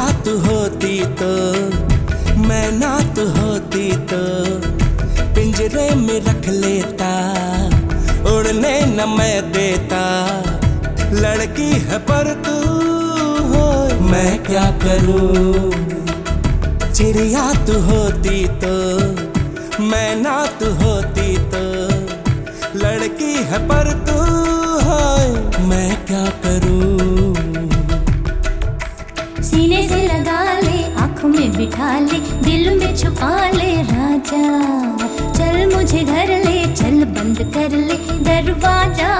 चिड़िया तू होती तो, मैं ना तू होती तो पिंजरे में रख लेता, उड़ने न मैं देता। लड़की है पर तू हो, मैं क्या करूं। चिड़िया तू होती तो, मैं ना तू होती तो, लड़की है पर तू हो, मैं क्या करूं। सीने से लगा ले, आँखों में बिठा ले, दिल में छुपा ले राजा। चल मुझे घर ले, चल बंद कर ले दरवाजा।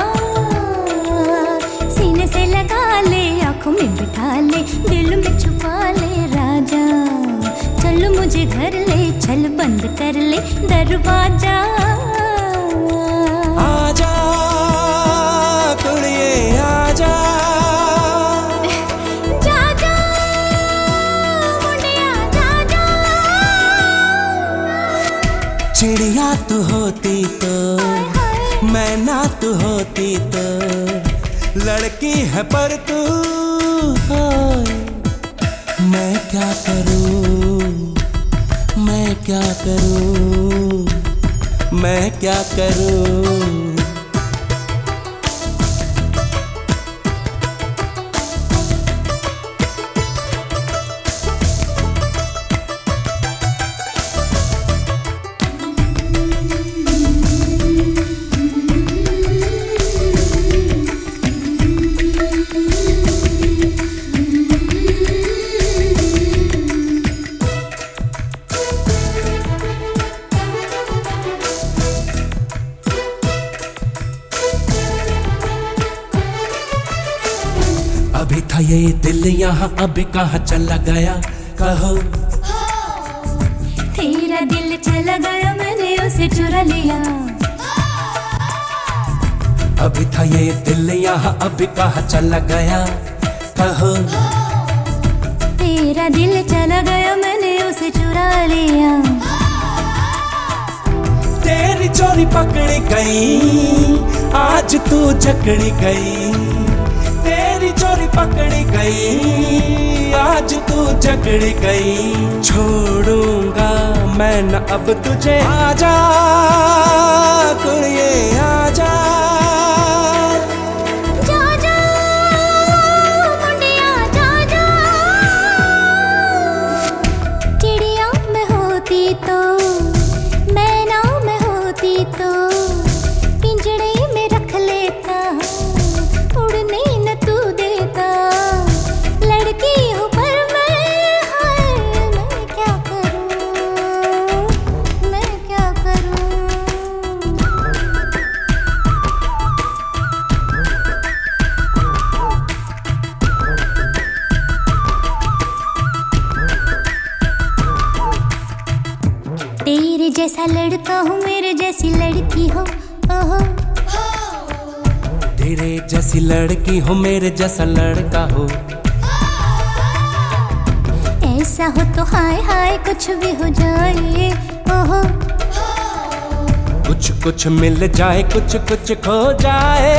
सीने से लगा ले, आँखों में बिठा ले, दिल में छुपा ले राजा। चल मुझे घर ले, चल बंद कर ले दरवाजा। आजा कुड़िए आजा, चिड़िया तू होती तो, मैं ना तू होती तो, लड़की है पर तू हो, मैं क्या करूं, मैं क्या करूं, मैं क्या करूं। अभी था ये दिल यहाँ, अभी कहाँ चला गया कहो। तेरा दिल चला गया, मैंने उसे चुरा लिया। अभी था ये दिल यहाँ, अभी कहाँ चला गया कहो। तेरा दिल चला गया, मैंने उसे चुरा लिया। तेरी चोरी पकड़ी गई, आज तू जकड़ी गई। तेरी चोरी पकड़ी गई, आज तू जकड़ी गई। छोड़ूंगा मैं न अब तुझे, आजा कुड़िए आजा। चिड़िया मैं होती तो, मैं ना मैं होती तो, पिंजड़े में रख लेता, उड़ने न तू देता। लड़की हूँ पर मैं, हाय मैं क्या करूँ, मैं क्या करूँ। तेरे जैसा लड़का हूँ, मेरे जैसी लड़की हो, ओहो। तेरे जैसी लड़की हो, मेरे जैसा लड़का हो। ऐसा हो तो हाय हाय कुछ भी हो जाए, ओहो। कुछ कुछ मिल जाए, कुछ कुछ खो जाए।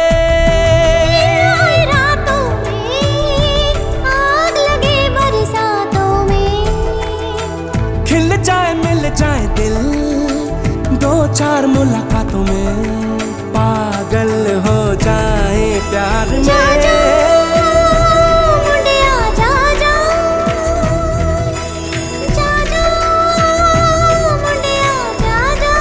रातों में आग लगे बरसातों में, खिल जाए मिल जाए दिल, दो चार मुलाकातों में। पागल हो जाए प्यार में। जा जा मुंडिया जा जा, जा जा मुंडिया जा जा।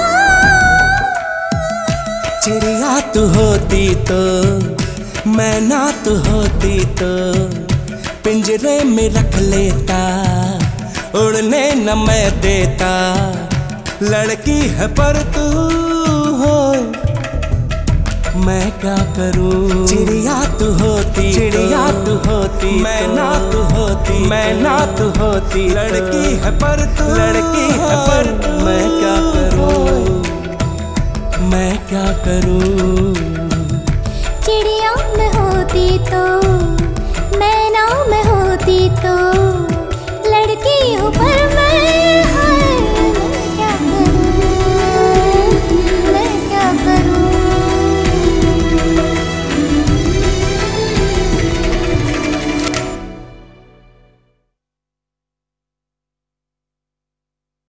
चिड़िया तू होती तो, मैं ना तू होती तो, पिंजरे में रख लेता, उड़ने न मैं देता। लड़की है पर तू हो, मैं क्या करूं। चिड़िया तू होती, चिड़िया तू होती, मैं ना तू होती, मैं ना तू होती। लड़की है पर तू, लड़की है पर मैं क्या करूं, मैं क्या करूं।